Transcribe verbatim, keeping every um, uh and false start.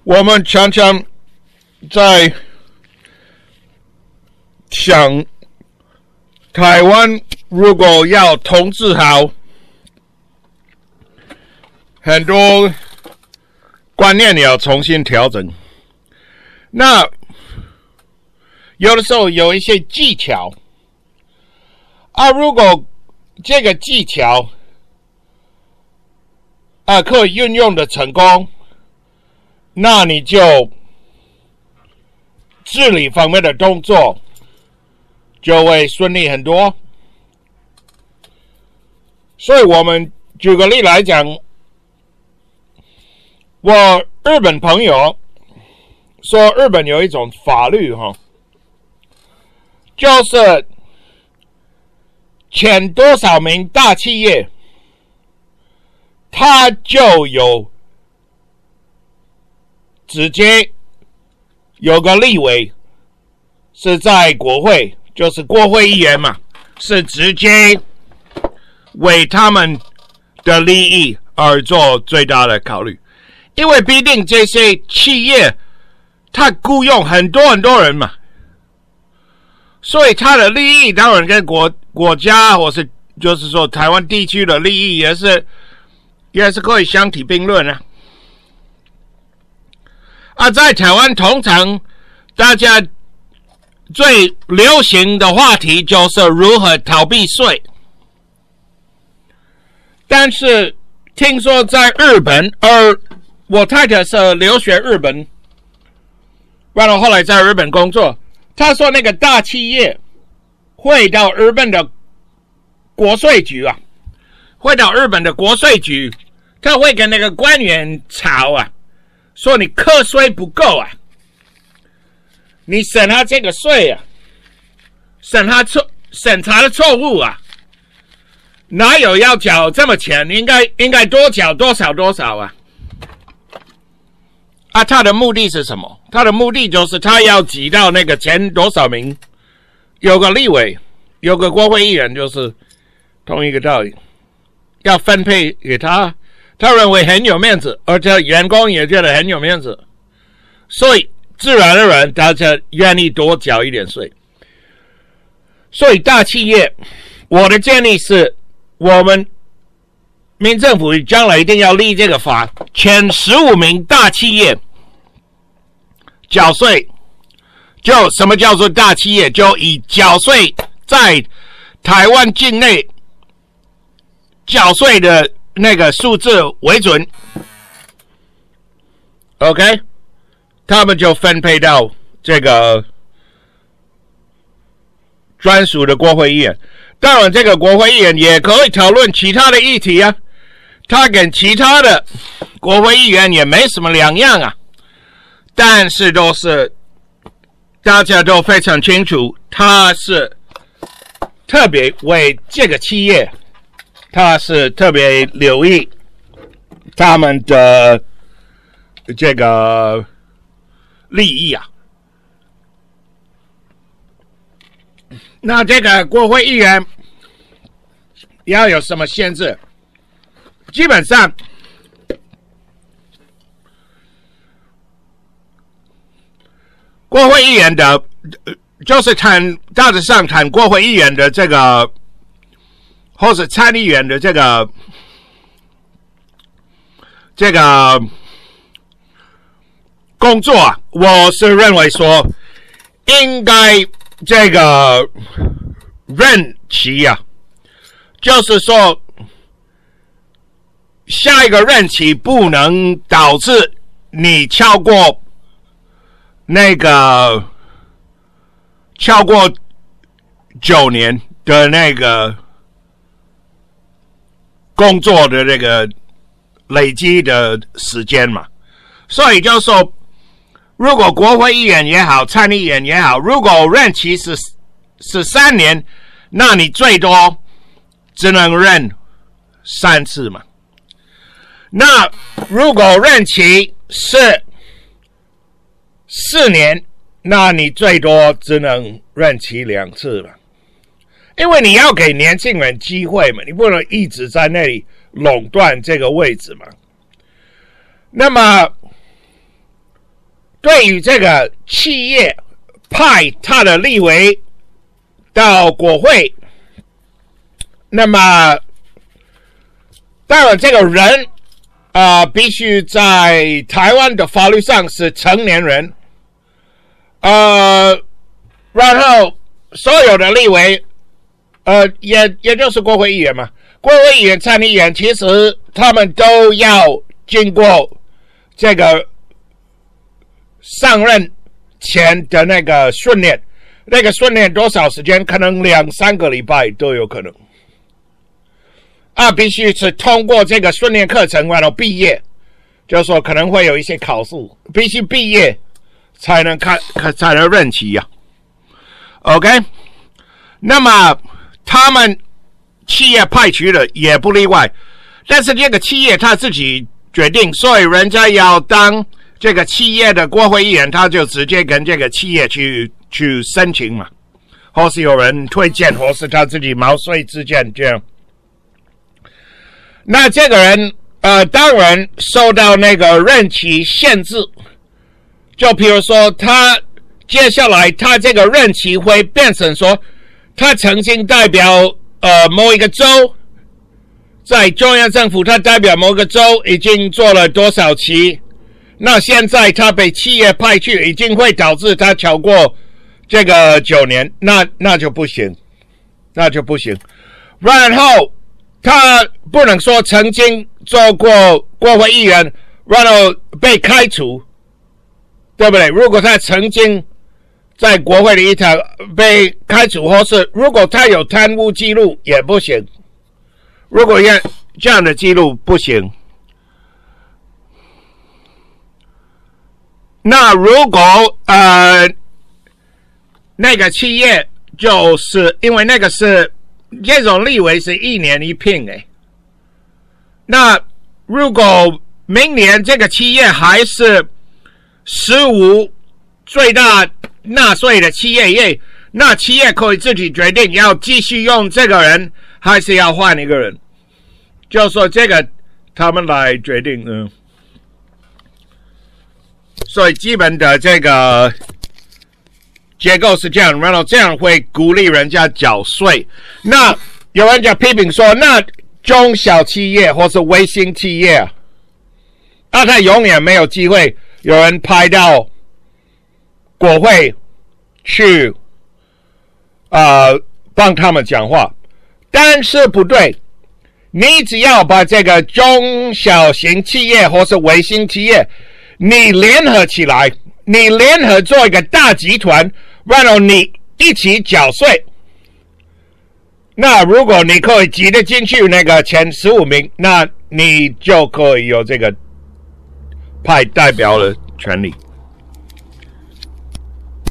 我们常常在想，台湾如果要统治好，很多观念也要重新调整。那有的时候有一些技巧啊，如果这个技巧啊可以运用的成功，那你就治理方面的动作就会顺利很多。所以我们举个例来讲，我日本朋友说日本有一种法律哈，就是前多少名大企业，他就有直接有个立委是在国会，就是国会议员嘛，是直接为他们的利益而做最大的考虑。因为毕竟这些企业他雇佣很多很多人嘛，所以他的利益当然跟国国家或是就是说台湾地区的利益也是也是可以相提并论啊。啊，在台湾通常大家最流行的话题就是如何逃避税，但是听说在日本，而我太太是留学日本，完了后来在日本工作，他说那个大企业会到日本的国税局啊，会到日本的国税局，他会跟那个官员吵啊，说你课税不够啊，你审他这个税啊，审他错审查的错误啊，哪有要缴这么钱？应该应该多缴多少多少啊？啊，他的目的是什么？他的目的就是他要挤到那个前多少名，有个立委，有个国会议员，就是同一个道理，要分配给他，他认为很有面子，而且员工也觉得很有面子，所以自然而然大家愿意多缴一点税。所以大企业，我的建议是，我们民政府将来一定要立这个法，前十五名大企业缴税，就什么叫做大企业？就以缴税在台湾境内缴税的那个数字为准 ，OK， 他们就分配到这个专属的国会议员。当然，这个国会议员也可以讨论其他的议题啊，他跟其他的国会议员也没什么两样啊，但是都是大家都非常清楚，他是特别为这个企业，他是特别留意他们的这个利益啊。那这个国会议员要有什么限制？基本上国会议员的，就是谈大致上谈国会议员的这个，或是参议员的这个这个工作啊，我是认为说应该这个任期啊，就是说下一个任期不能导致你超过那个超过九年的那个工作的那个累积的时间嘛，所以就是说，如果国会议员也好，参议员也好，如果任期是是三年，那你最多只能任三次嘛。那如果任期是四年，那你最多只能任期两次嘛。因为你要给年轻人机会嘛，你不能一直在那里垄断这个位置嘛。那么对于这个企业派他的立委到国会，那么当然这个人啊、呃，必须在台湾的法律上是成年人，呃，然后所有的立委，呃，也也就是国会议员嘛，国会议员、参议员，其实他们都要经过这个上任前的那个训练，那个训练多少时间？可能两三个礼拜都有可能。啊，必须是通过这个训练课程，然后毕业，就是说可能会有一些考试，必须毕业才能开，才能任期呀、啊。OK， 那么他们企业派去的也不例外，但是这个企业他自己决定，所以人家要当这个企业的国会议员，他就直接跟这个企业去去申请嘛，或是有人推荐，或是他自己毛遂自荐这样。那这个人呃，当然受到那个任期限制，就比如说他接下来他这个任期会变成说，他曾经代表呃某一个州，在中央政府他代表某个州已经做了多少期，那现在他被企业派去，已经会导致他超过这个九年，那那就不行，那就不行。然后他不能说曾经做过国会议员，然后被开除，对不对？如果他曾经在国会里头被开除，或是如果他有贪污记录也不行。如果要这样的记录不行，那如果呃那个企业就是因为那个是。这种立委是一年一聘诶，那如果明年这个企业还是十五最大纳税的企业业，那企业可以自己决定要继续用这个人，还是要换一个人，就说这个他们来决定。嗯，所以基本的这个结构是这样，然后这样会鼓励人家缴税。那有人就批评说，那中小企业或是微型企业，那他永远没有机会有人派到国会去呃帮他们讲话。但是不对，你只要把这个中小型企业或是微型企业，你联合起来，你联合做一个大集团，然后你一起缴税，那如果你可以挤得进去那个前十五名，那你就可以有这个派代表的权利。